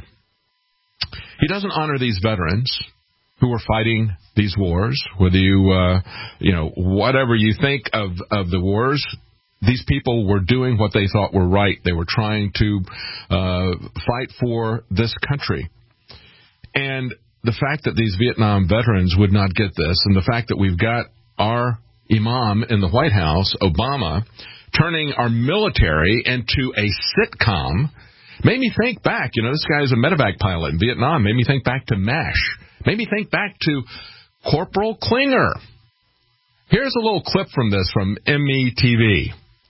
he doesn't honor these veterans who are fighting these wars, whether you, uh, you know, whatever you think of, of the wars. These people were doing what they thought were right. They were trying to uh, fight for this country. And the fact that these Vietnam veterans would not get this, and the fact that we've got our imam in the White House, Obama, turning our military into a sitcom, made me think back. You know, this guy is a medevac pilot in Vietnam. Made me think back to MASH. Made me think back to Corporal Klinger. Here's a little clip from this from M E T V.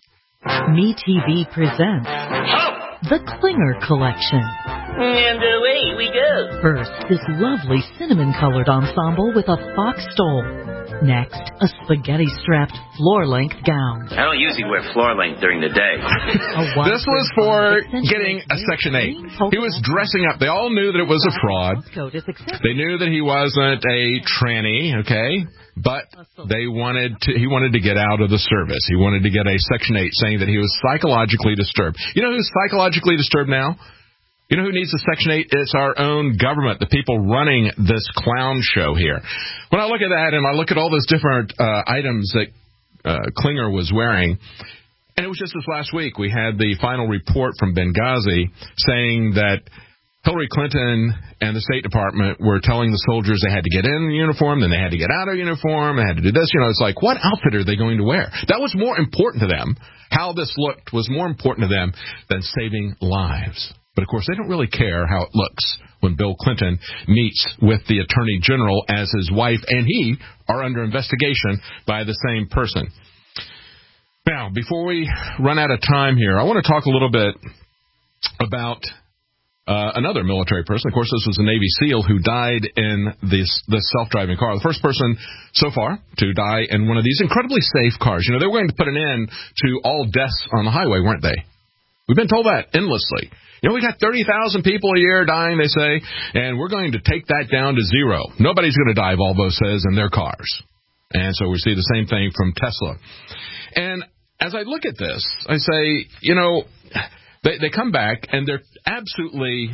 Me T V presents the Klinger Collection. And away we go. First, this lovely cinnamon-colored ensemble with a fox stole. Next, a spaghetti-strapped floor-length gown. I don't usually wear floor length during the day. This was for getting a Section eight. He was dressing up. They all knew that it was a fraud. They knew that he wasn't a tranny, okay? But they wanted to, he wanted to get out of the service. He wanted to get a Section eight, saying that he was psychologically disturbed. You know who's psychologically disturbed now? You know who needs a Section eight? It's our own government, the people running this clown show here. When I look at that and I look at all those different uh, items that uh, Klinger was wearing, and it was just this last week, we had the final report from Benghazi saying that Hillary Clinton and the State Department were telling the soldiers they had to get in uniform, then they had to get out of uniform, they had to do this. You know, it's like, what outfit are they going to wear? That was more important to them. How this looked was more important to them than saving lives. But, of course, they don't really care how it looks when Bill Clinton meets with the Attorney General as his wife and he are under investigation by the same person. Now, before we run out of time here, I want to talk a little bit about uh, another military person. Of course, this was a Navy SEAL who died in this, this self-driving car. The first person so far to die in one of these incredibly safe cars. You know, they were going to put an end to all deaths on the highway, weren't they? We've been told that endlessly. You know, we got thirty thousand people a year dying, they say, and we're going to take that down to zero. Nobody's going to die, Volvo says, in their cars. And so we see the same thing from Tesla. And as I look at this, I say, you know, they, they come back and they're absolutely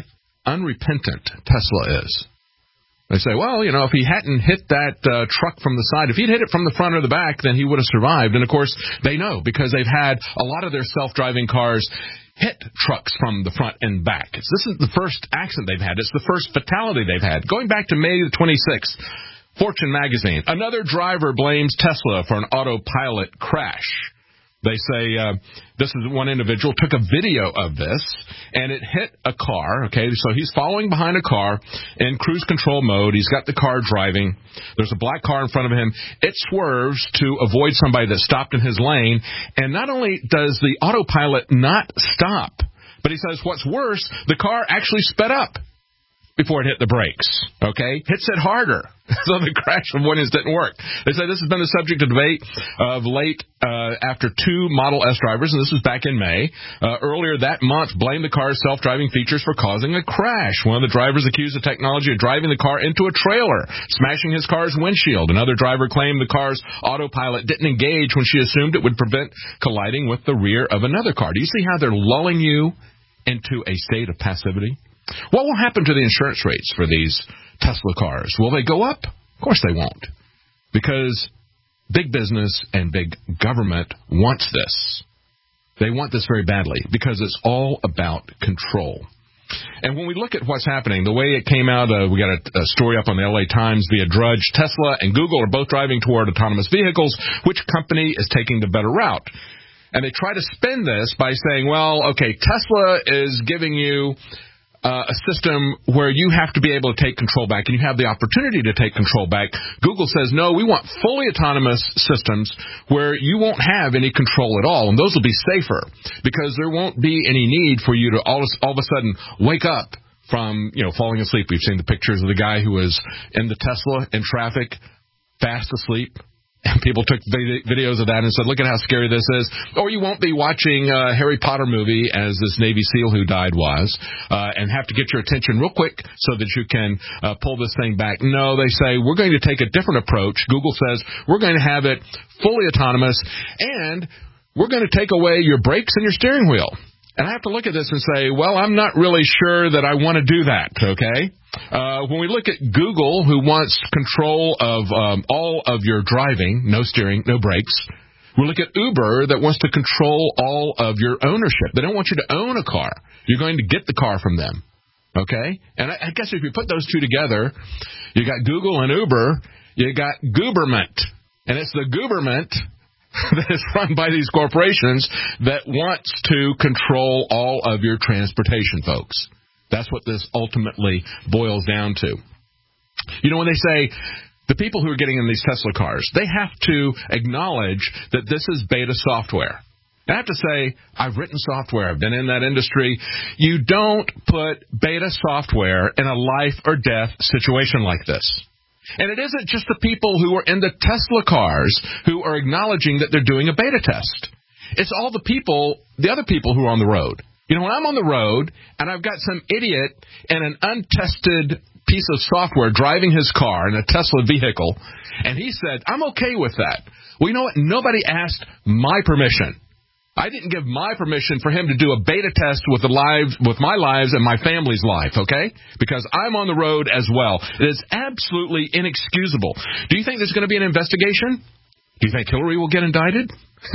unrepentant Tesla is. They say, well, you know, if he hadn't hit that uh, truck from the side, if he'd hit it from the front or the back, then he would have survived. And, of course, they know because they've had a lot of their self-driving cars hit trucks from the front and back. This isn't the first accident they've had. It's the first fatality they've had. Going back to May the twenty-sixth, Fortune magazine, another driver blames Tesla for an autopilot crash. They say uh, this is one individual took a video of this, and it hit a car. Okay, so he's following behind a car in cruise control mode. He's got the car driving. There's a black car in front of him. It swerves to avoid somebody that stopped in his lane. And not only does the autopilot not stop, but he says what's worse, the car actually sped up before it hit the brakes, okay? Hits it harder. So the crash avoidance didn't work. They say this has been the subject of debate of late uh, after two Model S drivers, and this was back in May, uh, earlier that month, blamed the car's self-driving features for causing a crash. One of the drivers accused the technology of driving the car into a trailer, smashing his car's windshield. Another driver claimed the car's autopilot didn't engage when she assumed it would prevent colliding with the rear of another car. Do you see how they're lulling you into a state of passivity? What will happen to the insurance rates for these Tesla cars? Will they go up? Of course they won't. Because big business and big government wants this. They want this very badly because it's all about control. And when we look at what's happening, the way it came out, uh, we got a, a story up on the L A Times via Drudge. Tesla and Google are both driving toward autonomous vehicles. Which company is taking the better route? And they try to spin this by saying, well, okay, Tesla is giving you Uh, a system where you have to be able to take control back, and you have the opportunity to take control back. Google says, no, we want fully autonomous systems where you won't have any control at all, and those will be safer because there won't be any need for you to all, all of a sudden wake up from, you know, falling asleep. We've seen the pictures of the guy who was in the Tesla in traffic, fast asleep. And people took videos of that and said, look at how scary this is. Or you won't be watching a Harry Potter movie, as this Navy SEAL who died was, uh, and have to get your attention real quick so that you can uh, pull this thing back. No, they say, we're going to take a different approach. Google says, we're going to have it fully autonomous, and we're going to take away your brakes and your steering wheel. And I have to look at this and say, well, I'm not really sure that I want to do that, okay? Uh, when we look at Google, who wants control of um, all of your driving, no steering, no brakes. We look at Uber that wants to control all of your ownership. They don't want you to own a car. You're going to get the car from them, okay? And I, I guess if you put those two together, you got Google and Uber, you got Gooberment. And it's the Gooberment that is run by these corporations that wants to control all of your transportation, folks. That's what this ultimately boils down to. You know, when they say the people who are getting in these Tesla cars, they have to acknowledge that this is beta software. I have to say, I've written software. I've been in that industry. You don't put beta software in a life or death situation like this. And it isn't just the people who are in the Tesla cars who are acknowledging that they're doing a beta test. It's all the people, the other people who are on the road. You know, when I'm on the road and I've got some idiot in an untested piece of software driving his car in a Tesla vehicle, and he said, I'm okay with that. Well, you know what? Nobody asked my permission. I didn't give my permission for him to do a beta test with the lives, with my lives and my family's life, okay? Because I'm on the road as well. It is absolutely inexcusable. Do you think there's going to be an investigation? Do you think Hillary will get indicted?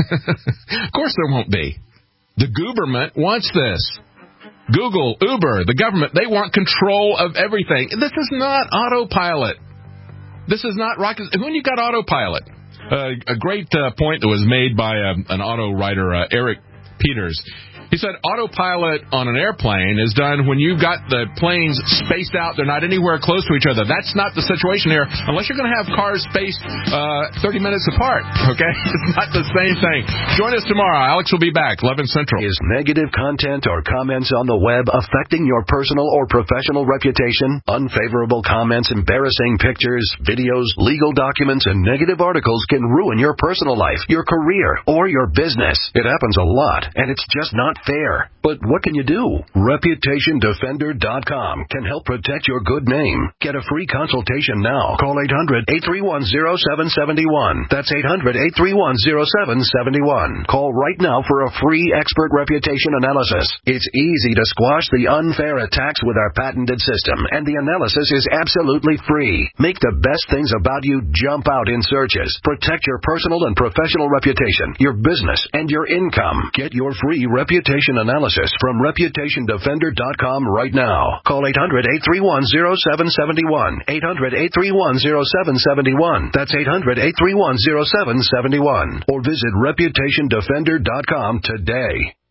Of course there won't be. The Gooberment wants this. Google, Uber, the government, they want control of everything. This is not autopilot. This is not rocket. When you got autopilot, Uh, a great uh, point that was made by uh, an auto writer, uh, Eric Peters. He said autopilot on an airplane is done when you've got the planes spaced out. They're not anywhere close to each other. That's not the situation here, unless you're going to have cars spaced uh, thirty minutes apart, okay? It's not the same thing. Join us tomorrow. Alex will be back, eleven Central. Is negative content or comments on the web affecting your personal or professional reputation? Unfavorable comments, embarrassing pictures, videos, legal documents, and negative articles can ruin your personal life, your career, or your business. It happens a lot. lot, and it's just not fair. But what can you do? Reputation Defender dot com can help protect your good name. Get a free consultation now. Call eight hundred, eight three one, zero seven seven one. That's eight hundred, eight three one, zero seven seven one. Call right now for a free expert reputation analysis. It's easy to squash the unfair attacks with our patented system, and the analysis is absolutely free. Make the best things about you jump out in searches. Protect your personal and professional reputation, your business, and your income. Get your free reputation analysis from Reputation Defender dot com right now. Call eight hundred, eight three one, zero seven seven one. eight hundred, eight three one, zero seven seven one. That's eight hundred, eight three one, zero seven seven one. Or visit Reputation Defender dot com today.